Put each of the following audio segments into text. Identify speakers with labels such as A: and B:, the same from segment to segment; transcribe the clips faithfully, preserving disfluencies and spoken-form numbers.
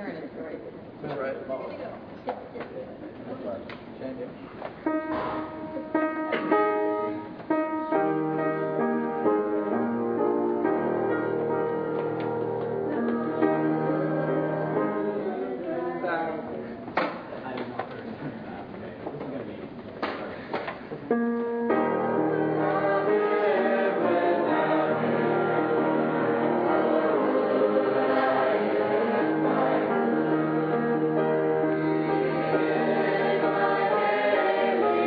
A: Karen is right.
B: That's right. Change it.
C: Thank you.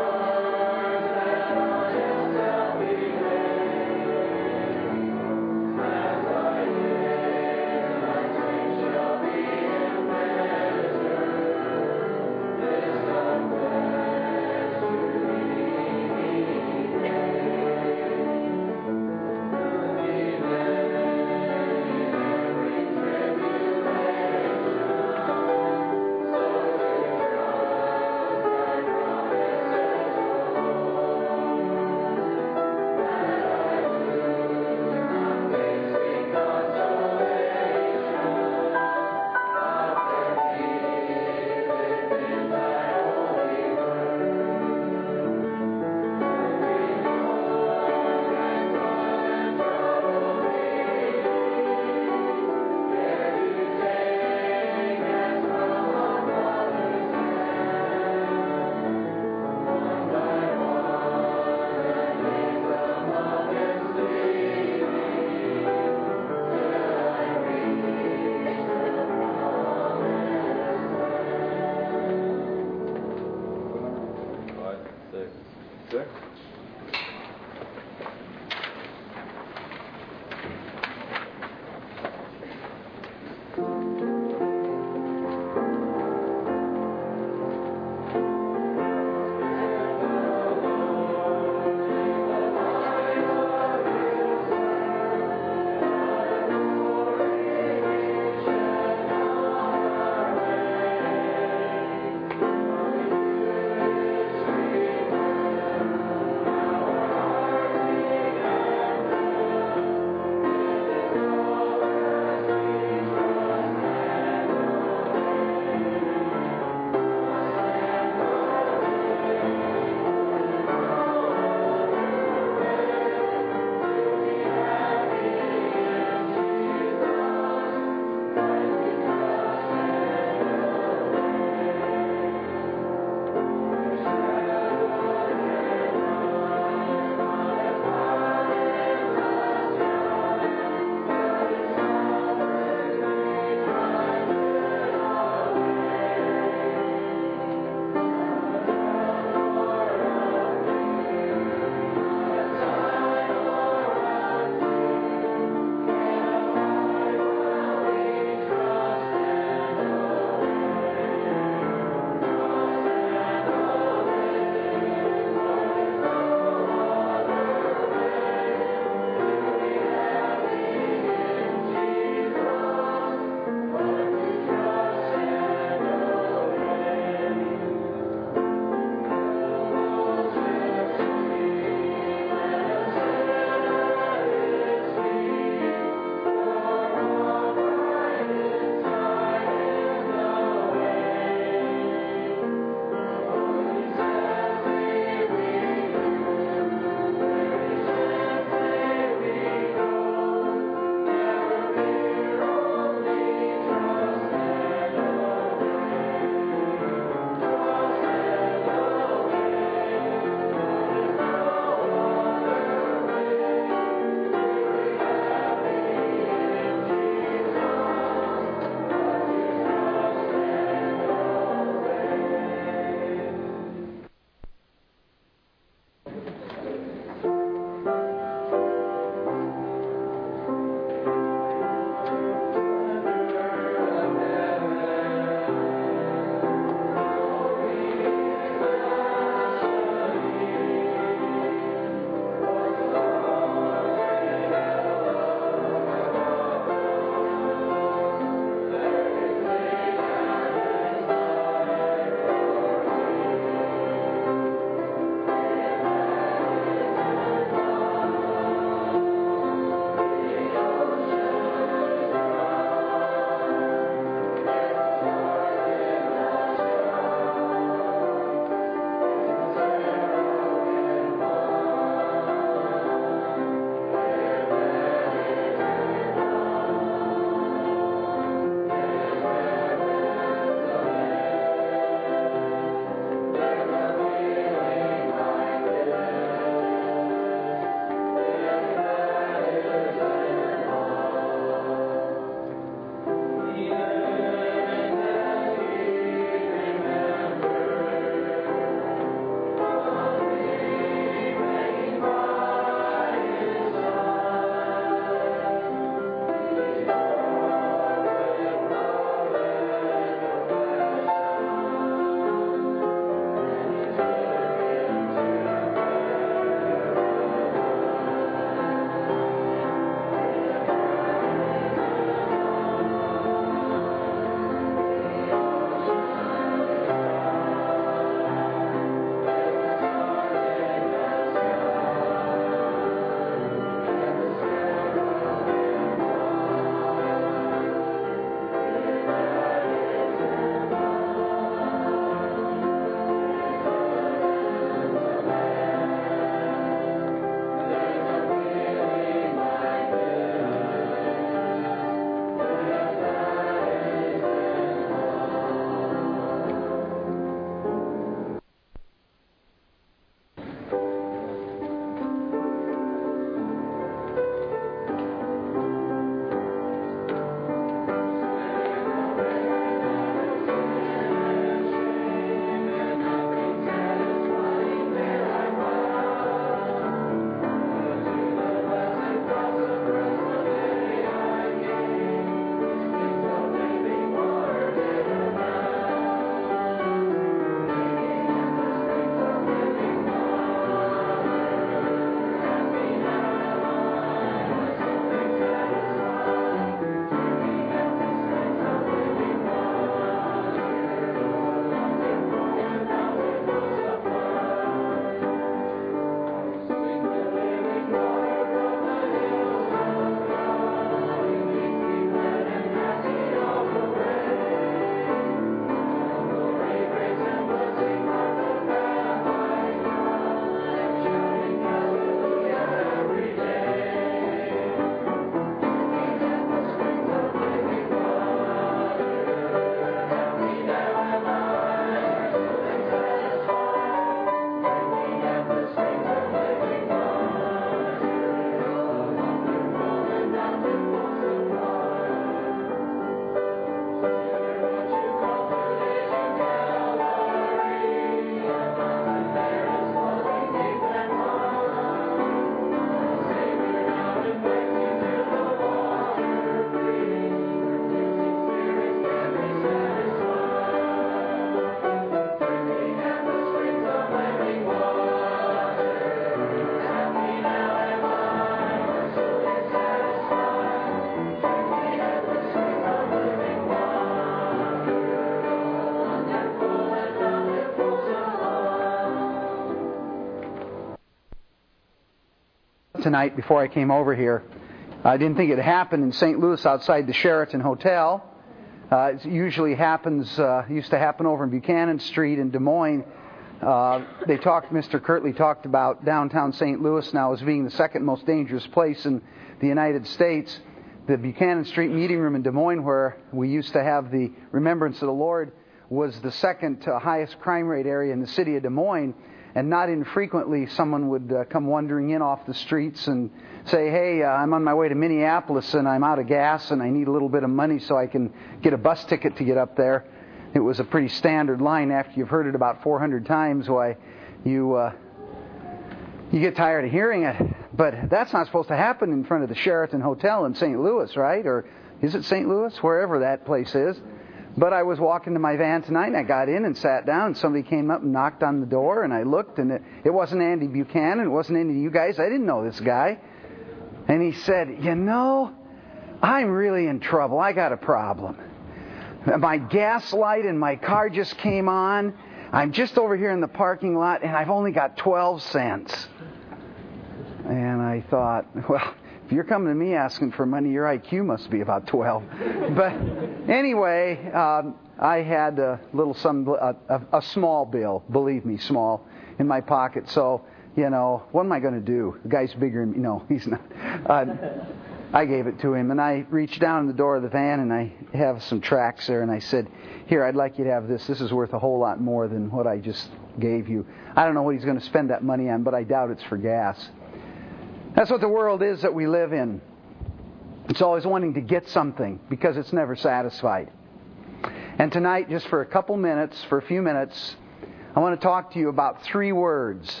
A: tonight before I came over here. I didn't think it happened in Saint Louis outside the Sheraton Hotel. Uh, it usually happens, uh, used to happen over in Buchanan Street in Des Moines. Uh, they talked, Mister Kirtley talked about downtown Saint Louis now as being the second most dangerous place in the United States. The Buchanan Street meeting room in Des Moines, where we used to have the Remembrance of the Lord, was the second uh, highest crime rate area in the city of Des Moines. And not infrequently, someone would uh, come wandering in off the streets and say, hey, uh, I'm on my way to Minneapolis and I'm out of gas and I need a little bit of money so I can get a bus ticket to get up there. It was a pretty standard line. After you've heard it about four hundred times, why you uh, you get tired of hearing it. But that's not supposed to happen in front of the Sheraton Hotel in Saint Louis, right? Or is it Saint Louis? Wherever that place is. But I was walking to my van tonight, and I got in and sat down, and somebody came up and knocked on the door, and I looked, and it, it wasn't Andy Buchanan. It wasn't any of you guys. I didn't know this guy. And he said, you know, I'm really in trouble. I got a problem. My gas light in my car just came on. I'm just over here in the parking lot, and I've only got twelve cents. And I thought, well, if you're coming to me asking for money, your I Q must be about twelve. But anyway, um, I had a little some a, a, a small bill, believe me, small, in my pocket. So, you know, what am I going to do? The guy's bigger than me. No, he's not. Uh, I gave it to him, and I reached down in the door of the van, and I have some tracts there, and I said, here, I'd like you to have this. This is worth a whole lot more than what I just gave you. I don't know what he's going to spend that money on, but I doubt it's for gas. That's what the world is that we live in. It's always wanting to get something because it's never satisfied. And tonight, just for a couple minutes, for a few minutes, I want to talk to you about three words.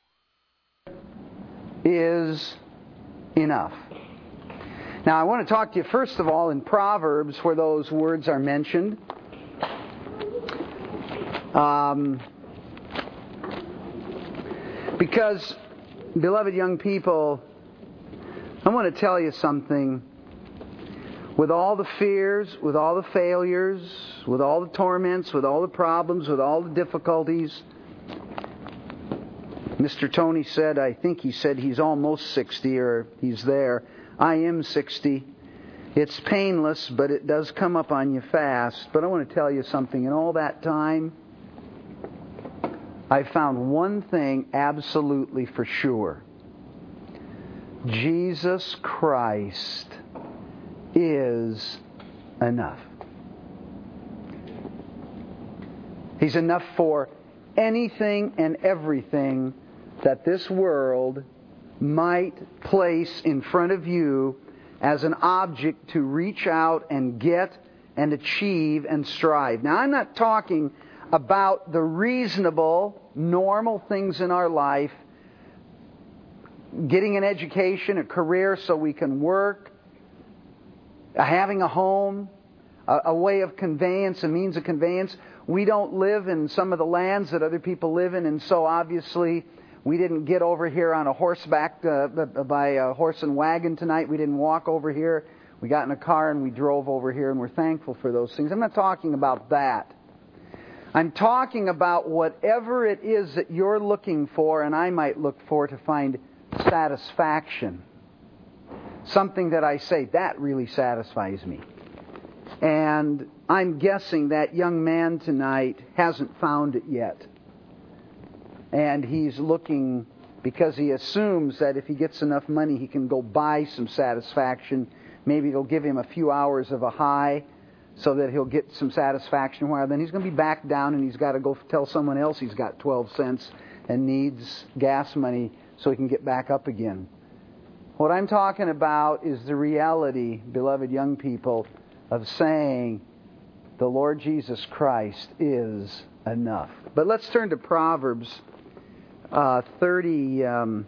A: Is enough. Now, I want to talk to you first of all in Proverbs where those words are mentioned. Um, because, beloved young people, I want to tell you something. With all the fears, with all the failures, with all the torments, with all the problems, with all the difficulties, Mister Tony said, I think he said he's almost sixty or he's there. I am sixty. It's painless, but it does come up on you fast. But I want to tell you something. In all that time, I found one thing absolutely for sure. Jesus Christ is enough. He's enough for anything and everything that this world might place in front of you as an object to reach out and get and achieve and strive. Now, I'm not talking about the reasonable, normal things in our life, getting an education, a career so we can work, having a home, a, a way of conveyance, a means of conveyance. We don't live in some of the lands that other people live in, and so obviously we didn't get over here on a horseback uh, by a horse and wagon tonight. We didn't walk over here. We got in a car and we drove over here, and we're thankful for those things. I'm not talking about that. I'm talking about whatever it is that you're looking for and I might look for to find satisfaction. Something that I say, that really satisfies me. And I'm guessing that young man tonight hasn't found it yet. And he's looking because he assumes that if he gets enough money, he can go buy some satisfaction. Maybe it'll give him a few hours of a high so that he'll get some satisfaction. While then he's going to be back down and he's got to go tell someone else he's got twelve cents and needs gas money so he can get back up again. What I'm talking about is the reality, beloved young people, of saying the Lord Jesus Christ is enough. But let's turn to Proverbs uh, thirty, um,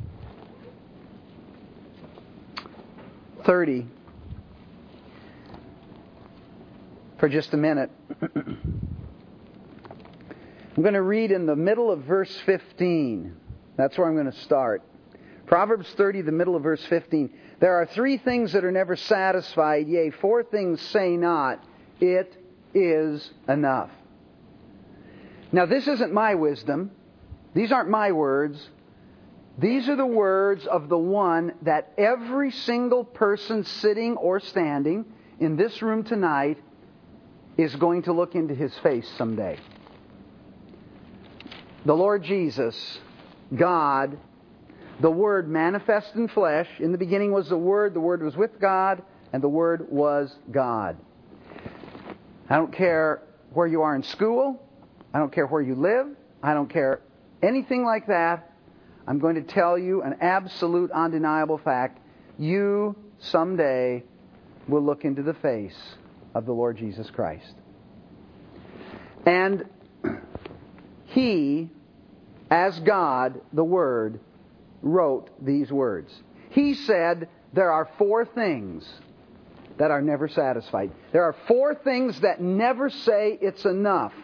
A: thirty for just a minute. I'm going to read in the middle of verse fifteen. That's where I'm going to start. Proverbs thirty, the middle of verse fifteen. There are three things that are never satisfied, yea, four things say not, it is enough. Now, this isn't my wisdom. These aren't my words. These are the words of the one that every single person sitting or standing in this room tonight is going to look into his face someday. The Lord Jesus, God, the Word manifest in flesh. In the beginning was the Word, the Word was with God, and the Word was God. I don't care where you are in school. I don't care where you live. I don't care anything like that. I'm going to tell you an absolute, undeniable fact. You someday will look into the face of the Lord Jesus Christ. And He, as God, the Word, wrote these words. He said there are four things that are never satisfied. There are four things that never say it's enough.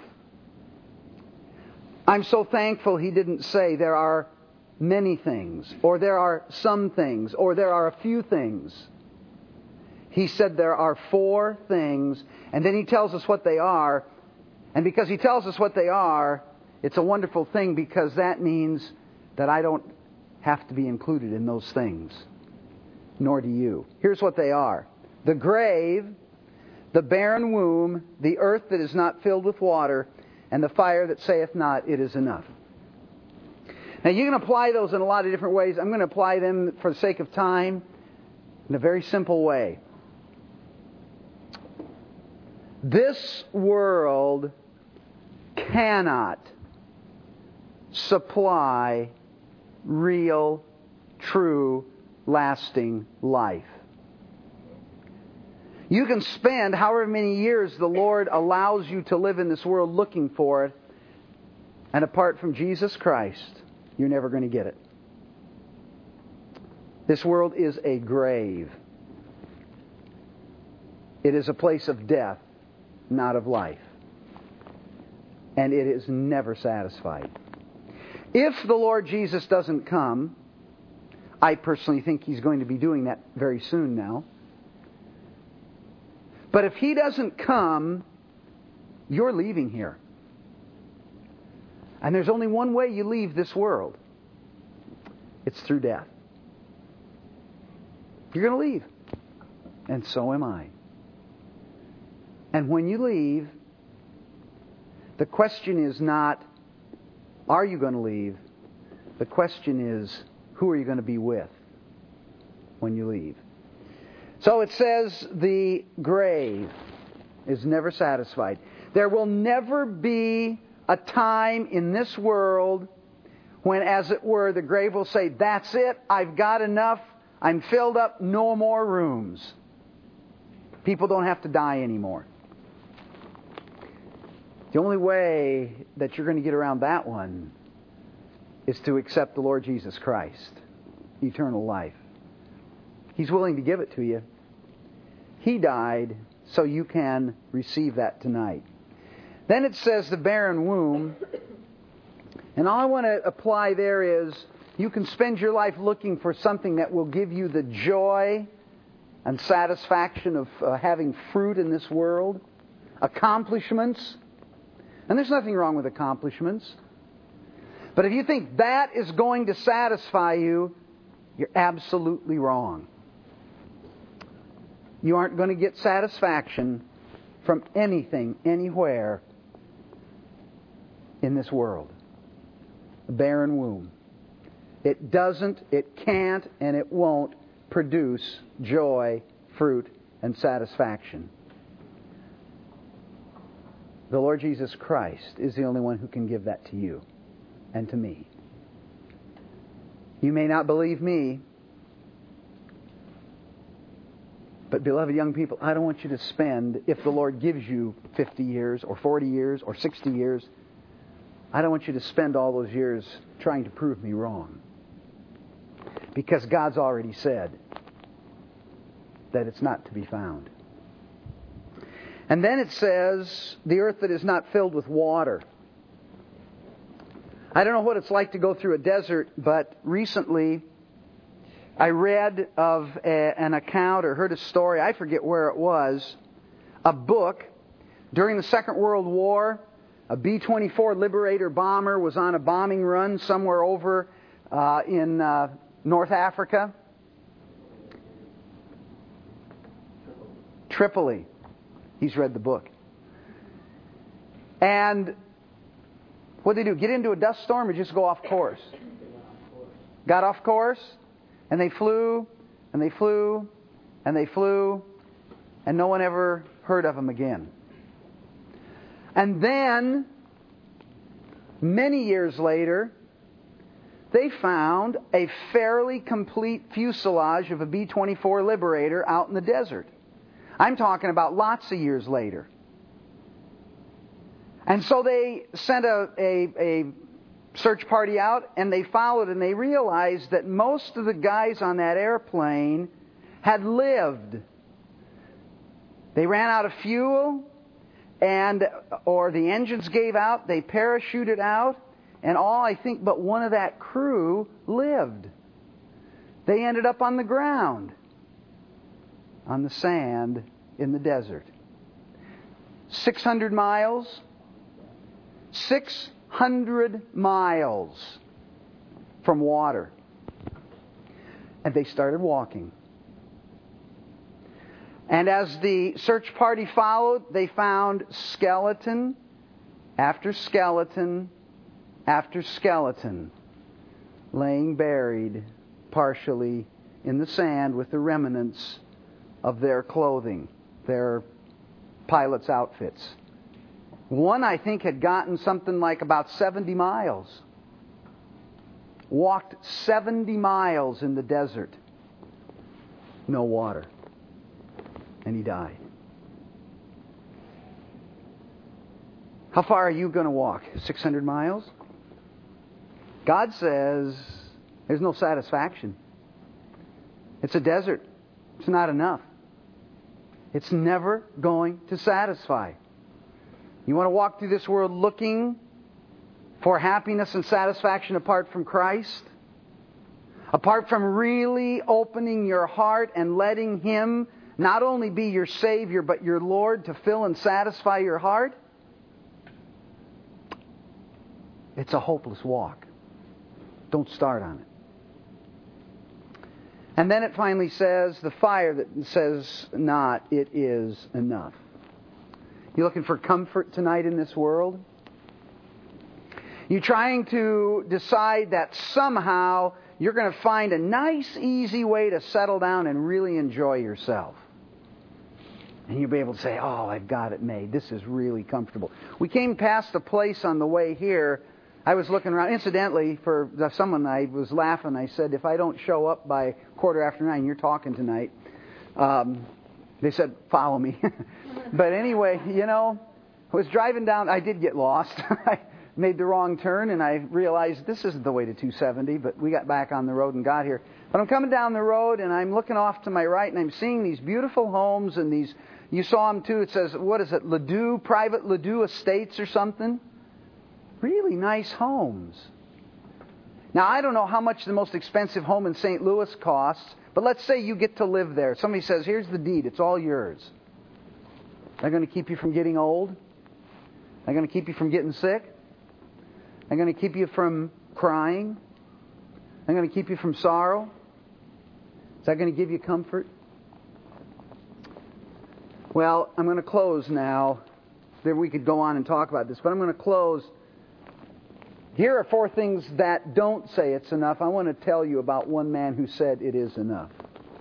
A: I'm so thankful He didn't say there are many things, or there are some things, or there are a few things. He said there are four things, and then He tells us what they are. And because He tells us what they are, it's a wonderful thing, because that means that I don't have to be included in those things, nor do you. Here's what they are: the grave, the barren womb, the earth that is not filled with water, and the fire that saith not, it is enough. Now you can apply those in a lot of different ways. I'm going to apply them for the sake of time in a very simple way. This world cannot supply real, true, lasting life. You can spend however many years the Lord allows you to live in this world looking for it, and apart from Jesus Christ, you're never going to get it. This world is a grave. It is a place of death, not of life. And it is never satisfied. If the Lord Jesus doesn't come, I personally think He's going to be doing that very soon now. But if He doesn't come, you're leaving here. And there's only one way you leave this world. It's through death. You're going to leave. And so am I. And when you leave, the question is not, are you going to leave? The question is, who are you going to be with when you leave? So it says the grave is never satisfied. There will never be a time in this world when, as it were, the grave will say, that's it, I've got enough, I'm filled up, no more rooms. People don't have to die anymore. The only way that you're going to get around that one is to accept the Lord Jesus Christ, eternal life. He's willing to give it to you. He died so you can receive that tonight. Then it says the barren womb. And all I want to apply there is you can spend your life looking for something that will give you the joy and satisfaction of uh, having fruit in this world. Accomplishments. And there's nothing wrong with accomplishments. But if you think that is going to satisfy you, you're absolutely wrong. You aren't going to get satisfaction from anything, anywhere in this world. A barren womb. It doesn't, it can't, and it won't produce joy, fruit, and satisfaction. The Lord Jesus Christ is the only one who can give that to you and to me. You may not believe me, but beloved young people, I don't want you to spend, if the Lord gives you fifty years or forty years or sixty years, I don't want you to spend all those years trying to prove me wrong. Because God's already said that it's not to be found. And then it says, the earth that is not filled with water. I don't know what it's like to go through a desert, but recently I read of a, an account or heard a story, I forget where it was, a book. During the Second World War, a B twenty-four Liberator bomber was on a bombing run somewhere over uh, in uh, North Africa? Tripoli. He's read the book. And what did they do? Get into a dust storm or just go off course? Got off course, and they flew, and they flew, and they flew, and no one ever heard of them again. And then, many years later, they found a fairly complete fuselage of a B twenty-four Liberator out in the desert. I'm talking about lots of years later. And so they sent a, a, a search party out, and they followed, and they realized that most of the guys on that airplane had lived. They ran out of fuel, and or the engines gave out, they parachuted out, and all, I think, but one of that crew lived. They ended up on the ground, on the sand in the desert. six hundred miles. six hundred miles from water. And they started walking. And as the search party followed, they found skeleton after skeleton after skeleton laying buried partially in the sand with the remnants of their clothing, their pilots' outfits. One, I think, had gotten something like about seventy miles. Walked seventy miles in the desert. No water. And he died. How far are you going to walk? six hundred miles? God says there's no satisfaction. It's a desert. It's not enough. It's never going to satisfy. You want to walk through this world looking for happiness and satisfaction apart from Christ? Apart from really opening your heart and letting Him not only be your Savior, but your Lord to fill and satisfy your heart? It's a hopeless walk. Don't start on it. And then it finally says, the fire that says not, it is enough. You looking for comfort tonight in this world? You trying to decide that somehow you're going to find a nice, easy way to settle down and really enjoy yourself. And you'll be able to say, oh, I've got it made. This is really comfortable. We came past a place on the way here. I was looking around. Incidentally, for someone, I was laughing. I said, if I don't show up by quarter after nine, you're talking tonight. Um, they said, follow me. But anyway, you know, I was driving down. I did get lost. I made the wrong turn, and I realized this isn't the way to two seventy, but we got back on the road and got here. But I'm coming down the road, and I'm looking off to my right, and I'm seeing these beautiful homes and these, you saw them too. It says, what is it, Ledoux, private Ledoux Estates or something? Really nice homes. Now, I don't know how much the most expensive home in Saint Louis costs, but let's say you get to live there. Somebody says, here's the deed. It's all yours. They're going to keep you from getting old. They're going to keep you from getting sick. They're going to keep you from crying. They're going to keep you from sorrow. Is that going to give you comfort? Well, I'm going to close now. Then we could go on and talk about this, but I'm going to close. Here are four things that don't say it's enough. I want to tell you about one man who said it is enough.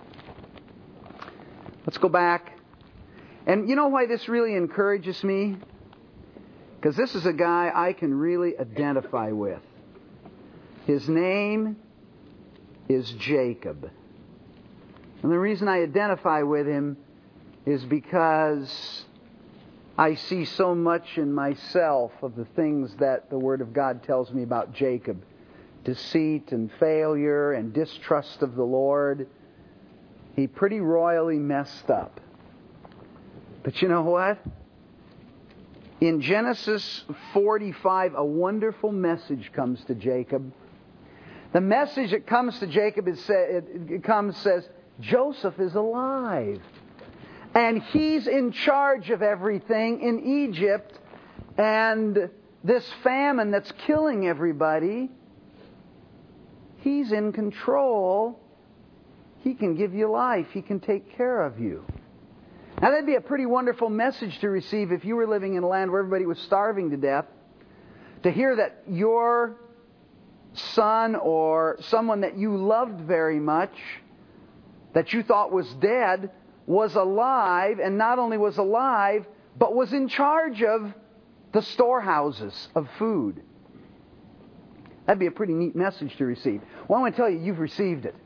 A: Let's go back. And you know why this really encourages me? Because this is a guy I can really identify with. His name is Jacob. And the reason I identify with him is because I see so much in myself of the things that the Word of God tells me about Jacob. Deceit and failure and distrust of the Lord. He pretty royally messed up. But you know what? In Genesis forty-five, a wonderful message comes to Jacob. The message that comes to Jacob is, it comes says, Joseph is alive. And he's in charge of everything in Egypt. And this famine that's killing everybody He's in control. He can give you life. He can take care of you. Now, that'd be a pretty wonderful message to receive if you were living in a land where everybody was starving to death. To hear that your son or someone that you loved very much, that you thought was dead, was alive, and not only was alive, but was in charge of the storehouses of food. That'd be a pretty neat message to receive. Well, I want to tell you, you've received it.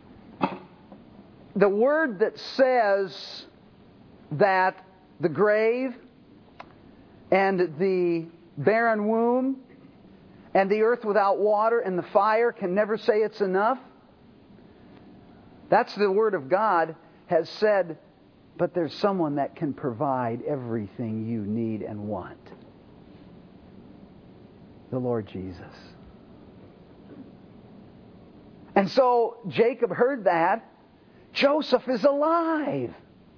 A: The word that says that the grave and the barren womb and the earth without water and the fire can never say it's enough, that's the Word of God has said, but there's someone that can provide everything you need and want. The Lord Jesus. And so Jacob heard that. Joseph is alive.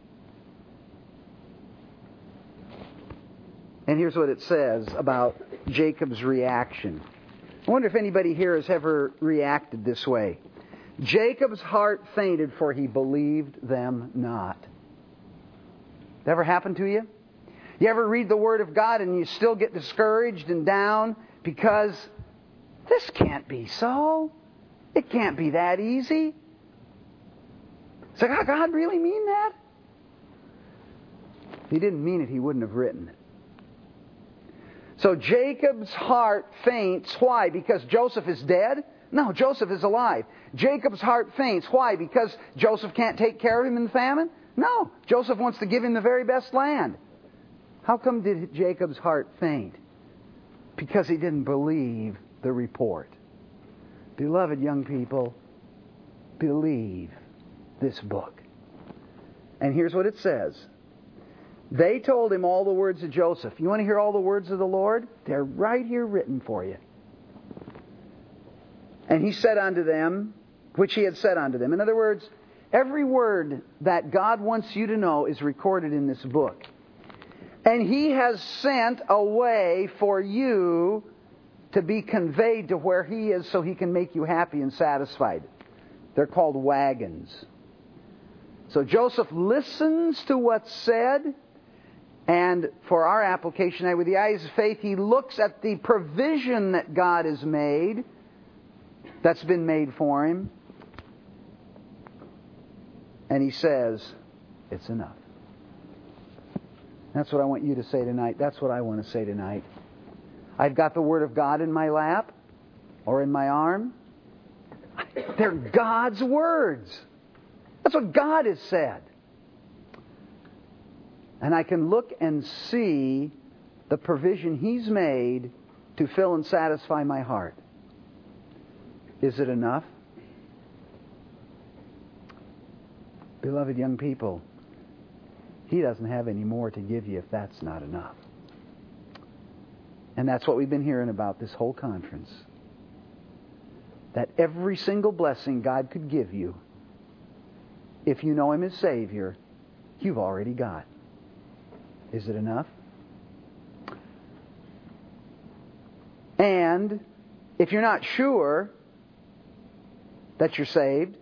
A: And here's what it says about Jacob's reaction. I wonder if anybody here has ever reacted this way. Jacob's heart fainted, for he believed them not. That ever happened to you? You ever read the Word of God and you still get discouraged and down because this can't be so? It can't be that easy. It's like, oh, God really mean that? If He didn't mean it, He wouldn't have written it. So Jacob's heart faints. Why? Because Joseph is dead? No, Joseph is alive. Jacob's heart faints. Why? Because Joseph can't take care of him in the famine? No, Joseph wants to give him the very best land. How come did Jacob's heart faint? Because he didn't believe the report. Beloved young people, believe this book. And here's what it says. They told him all the words of Joseph. You want to hear all the words of the Lord? They're right here written for you. And he said unto them, which he had said unto them. In other words, every word that God wants you to know is recorded in this book. And He has sent a way for you to be conveyed to where He is so He can make you happy and satisfied. They're called wagons. So Joseph listens to what's said, and for our application, with the eyes of faith, he looks at the provision that God has made, that's been made for him, and he says, it's enough. That's what I want you to say tonight. That's what I want to say tonight. I've got the Word of God in my lap or in my arm. They're God's words. That's what God has said. And I can look and see the provision He's made to fill and satisfy my heart. Is it enough? Beloved young people, He doesn't have any more to give you if that's not enough. And that's what we've been hearing about this whole conference. That every single blessing God could give you, if you know Him as Savior, you've already got. Is it enough? And if you're not sure that you're saved,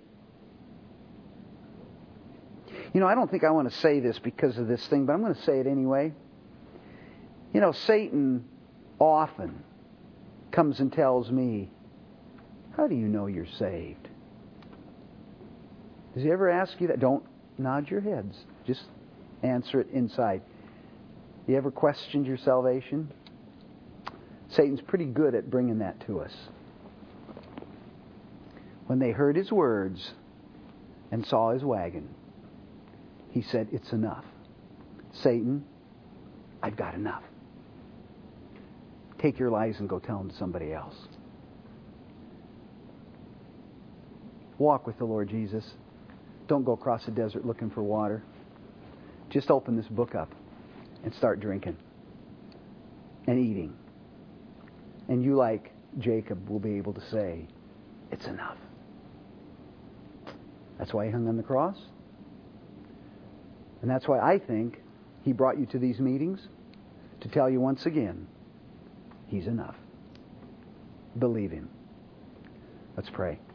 A: you know, I don't think I want to say this because of this thing, but I'm going to say it anyway. You know, Satan often comes and tells me, how do you know you're saved? Does he ever ask you that? Don't nod your heads. Just answer it inside. You ever questioned your salvation? Satan's pretty good at bringing that to us. When they heard his words and saw his wagon, he said, it's enough. Satan, I've got enough. Take your lies and go tell them to somebody else. Walk with the Lord Jesus. Don't go across the desert looking for water. Just open this book up and start drinking and eating. And you, like Jacob, will be able to say, it's enough. That's why He hung on the cross. And that's why I think He brought you to these meetings to tell you once again, He's enough. Believe Him. Let's pray.